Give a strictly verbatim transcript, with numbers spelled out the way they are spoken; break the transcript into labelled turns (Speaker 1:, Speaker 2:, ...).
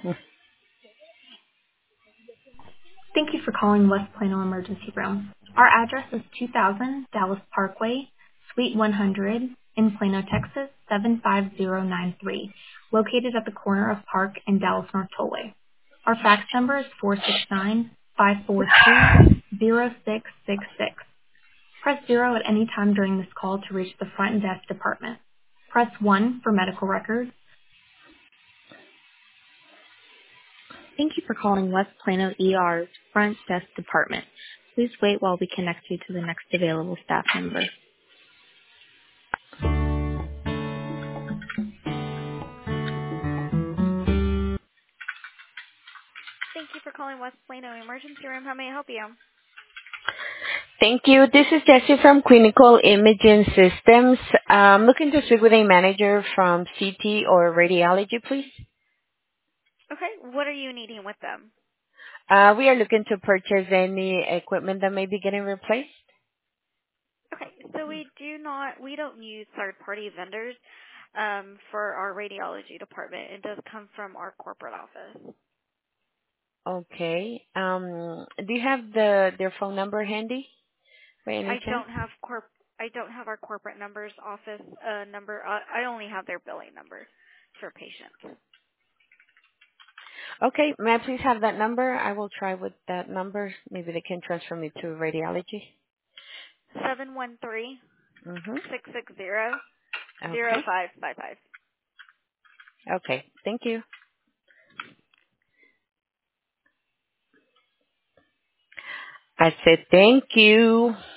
Speaker 1: Thank you for calling West Plano Emergency Room. Our address is two thousand Dallas Parkway, Suite one hundred in Plano, Texas seven five zero nine three, located at the corner of Park and Dallas North Tollway. Our fax number is four six nine, five four two, zero six six six. Press zero at any time during this call to reach the front desk department. Press one for medical records. Thank you for calling West Plano E R's front desk department. Please wait while we connect you to the next available staff member. Thank you for calling West Plano Emergency Room. How may I help you?
Speaker 2: Thank you. This is Jessie from Clinical Imaging Systems. I'm looking to speak with a manager from C T or radiology, please.
Speaker 1: Okay, what are you needing with them?
Speaker 2: Uh, we are looking to purchase any equipment that may be getting replaced.
Speaker 1: Okay, so we do not, we don't use third-party vendors um, for our radiology department. It does come from our corporate office.
Speaker 2: Okay. Um, do you have the their phone number handy by
Speaker 1: I
Speaker 2: any chance?
Speaker 1: don't have corp, I don't have our corporate numbers office uh, number. Uh, I only have their billing number for patients.
Speaker 2: Okay. May I please have that number? I will try with that number. Maybe they can transfer me to radiology.
Speaker 1: Seven one three
Speaker 2: Mm-hmm.
Speaker 1: six six zero zero
Speaker 2: Okay.
Speaker 1: five five five.
Speaker 2: Okay. Thank you. I said thank you.